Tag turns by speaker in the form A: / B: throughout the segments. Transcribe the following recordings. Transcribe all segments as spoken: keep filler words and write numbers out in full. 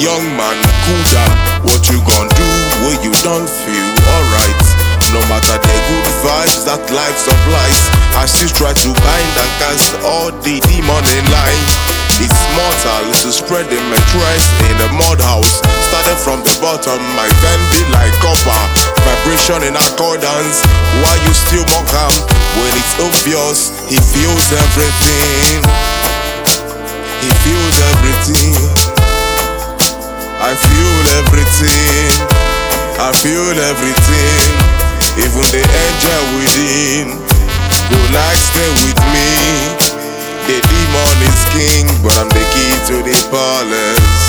A: young man, cool down. What you gon' do when you don't feel alright? No matter the good vibes that life supplies, I still try to bind and cast all the demon in line. It's mortal to spread the mattress in the mud house. Started from the bottom, my fan be like copper. Vibration in accordance, why you still mock him? When it's obvious, he feels everything. He feels everything. I feel everything. I feel everything. Even the angel within go like stay with me. The demon is king, but I'm the key to the palace.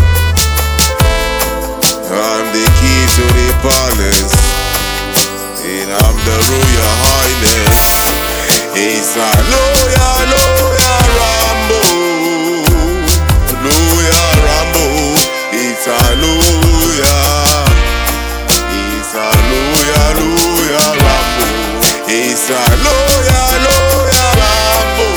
A: I'm the key to the palace, and I'm the Royal Highness. It's a loyal, loyal Rambo, loyal Rambo. It's a loyal, it's a loyal, loyal Rambo. It's a loyal, loyal Rambo,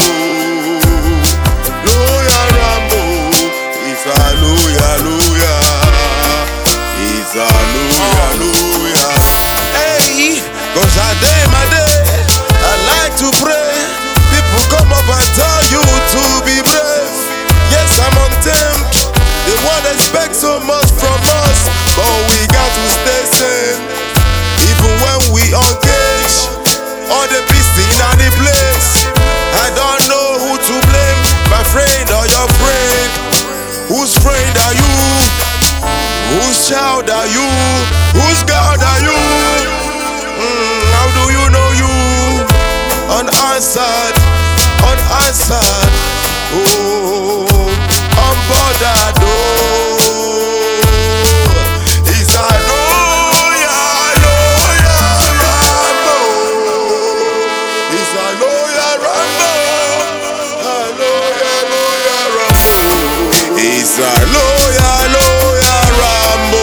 A: loyal Rambo. It's a loyal, loyal. It's a loyal, loyal. Hey, cause I day my day, I like to pray. People come up and tell you to be brave. Yes, I'm untamed. The world expects so much from us, but we got to stay sane. Even when we on cage, all the beasts in the place. I don't know who to blame, my friend or your friend. Whose friend are you? Whose child are you? Whose God are you? Mm, how do you know you? Unanswered, unanswered. Oh, unbothered. Oh, it's a loyal, loyal Rambo. It's a loyal Rambo. A loyal, loyal Rambo. It's a loyal, loyal Rambo.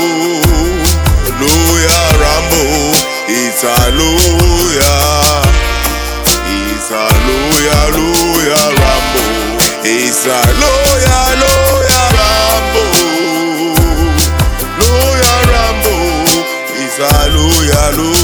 A: Loyal Rambo. It's a loyal. It's a loyal, loyal Rambo. It's a loyal, loyal Rambo. Loyal Rambo. It's a loyal, loyal.